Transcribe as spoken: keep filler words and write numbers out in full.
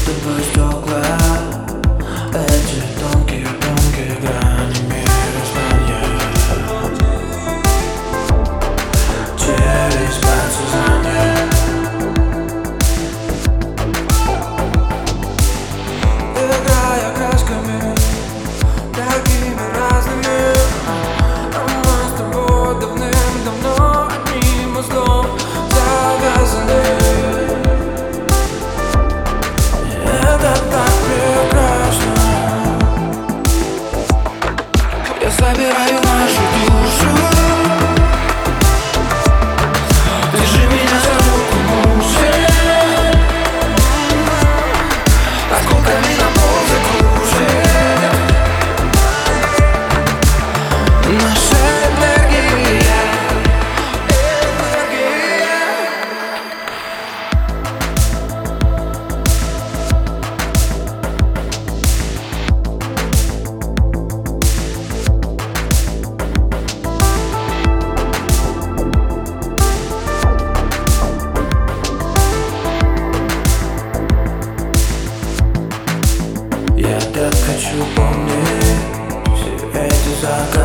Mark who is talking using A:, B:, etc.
A: тобой стекла, эти тонкие-тонкие грани мироздания. Через подсознание играя красками такими разными, а мы с тобой давным-давно одним узлом завязаны. Это так прекрасно. Я собираю нашу душу. Держи меня за руку, мужик. Осколками на пол закружит наша энергия, энергия. Я так хочу помнить все эти закаты.